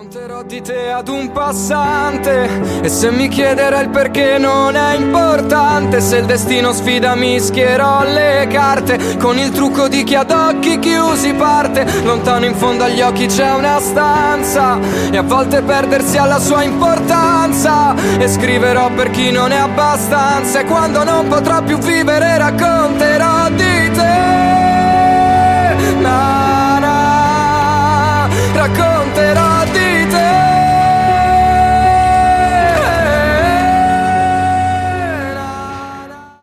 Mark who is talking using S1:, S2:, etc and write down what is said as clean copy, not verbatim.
S1: Racconterò di te ad un passante e se mi chiederà il perché non è importante. Se il destino sfida mischierò le carte con il trucco di chi ad occhi chiusi parte. Lontano in fondo agli occhi c'è una stanza e a volte perdersi ha la sua importanza. E scriverò per chi non è abbastanza e quando non potrò più vivere racconterò di te.